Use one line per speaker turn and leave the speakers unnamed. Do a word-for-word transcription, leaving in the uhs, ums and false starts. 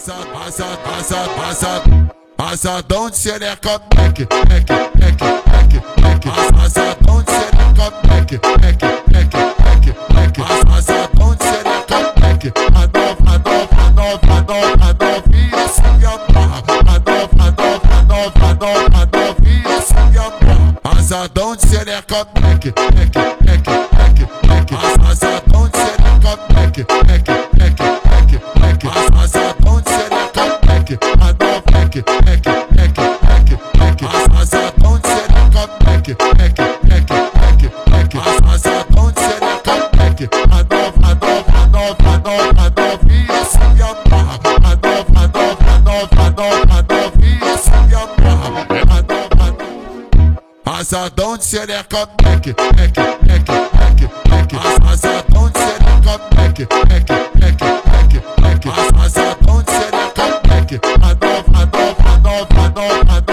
Asadão de xereca, mec, mec, mec, mec, mec. Asadão de xereca, mec, mec, mec, mec, mec. Asadão de xereca, mec. A nova, a nova, a nova, a nova, a novinha se amarra. A nova, a nova, a nova, a nova, a novinha se amarra. Asadão de xereca, mec, mec, mec, mec, mec. Asadão de xereca, mec, mec, mec, mec, mec. Asadão de xereca, mec. A nova, mec, mec, mec, mec, mec. Asadão de xereca, mec, mec, mec, mec, mec. Asadão de xereca, mec. A nova, a nova, a nova, a nova, a novinha se amarra. A nova, a nova, a nova, a nova, a novinha se amarra. A nova, asadão de xereca, mec, mec, mec, mec, mec. Asadão de xereca, mec, mec, mec, mec, mec. Asadão de xereca, mec. A nova, a nova, a nova, a nova, a nova.